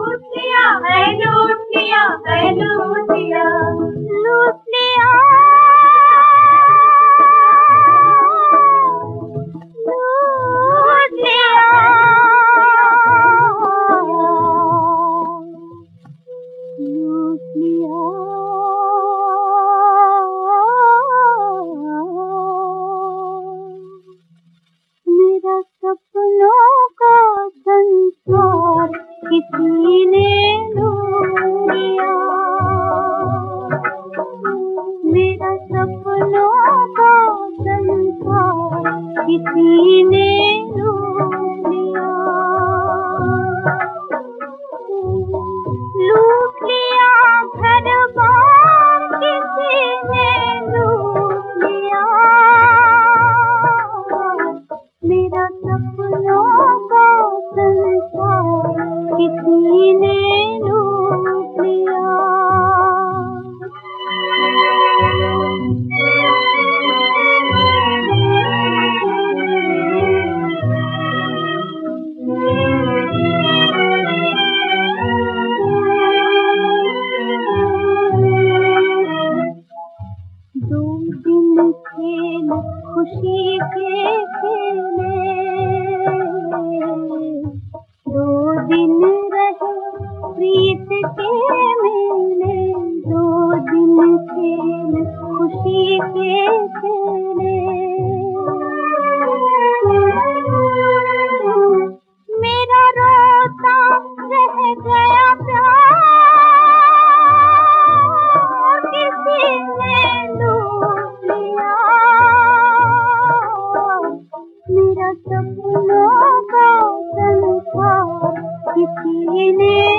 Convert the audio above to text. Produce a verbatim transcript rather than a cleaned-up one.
लूट लिया है, लूट लिया है, लूट लिया, लूट लिया, लूट लिया, लूट लिया। मेरा सपनों का संसार किसी ने लूट लिया, मेरा सपनों का संसार किसी ने लूट लिया, लूट लिया घर बार किसी ने लूट लिया, मेरा सपनों का संसार किसी ने लूट लिया। दो दिन खेल खुशी के खेले, दो दिन रहे प्रीत के मेले, दो दिन खेल खुशी के खेले, मेरा रोता रह गया प्यार किसी ने लूट लिया, मेरा सपनों का संसार किसी ने